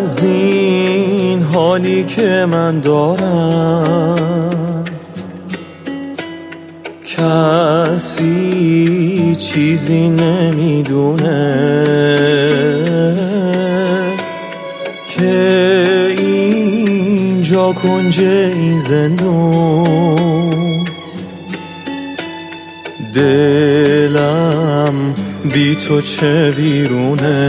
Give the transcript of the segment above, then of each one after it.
از این حالی که من دارم کسی چیزی نمیدونه که اینجا کنج این زندون دلم بی تو چه بیرونه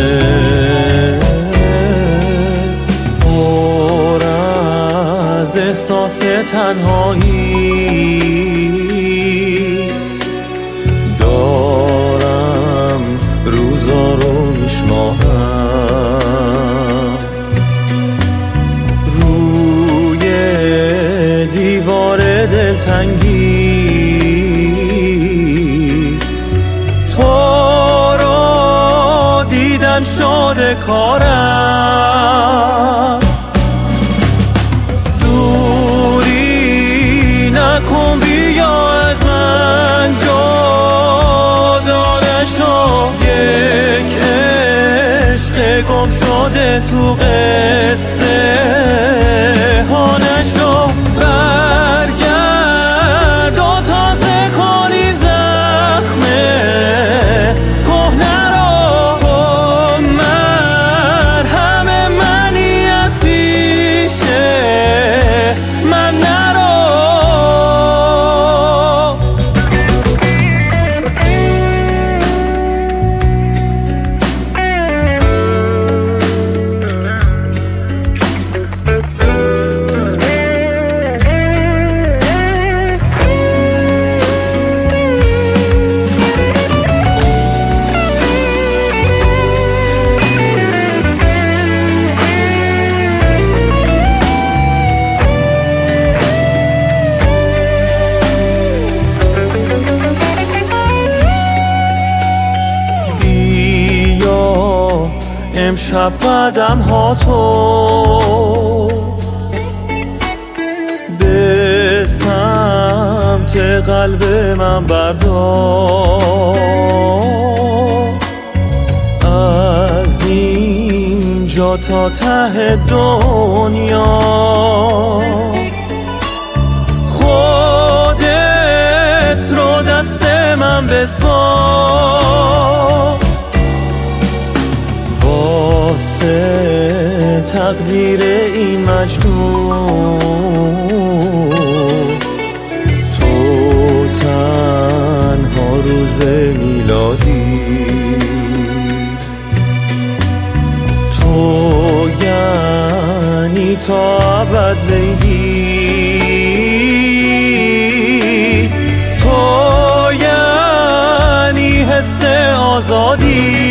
پر از احساس تنهایی دارم روزا رو میشمارم روی دیوار دلتنگی دیدن شده کارم دوری نکن بیا از من جدا نشو یک عشق گم شده تو قصه ها نشو برگرد و تازه کن این زخمه کهنه رو امشب قدم ها تو به سمت قلب من بردار از اینجا تا ته دنیا خودت رو دست من بسپار واسه تقدیر این مجنون تو تنها روز میلادی تو یعنی تا ابد لیلی تو یعنی حس آزادی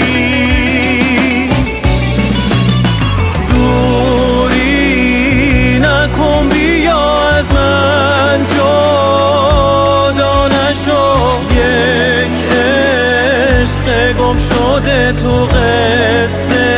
گم شده تو قصه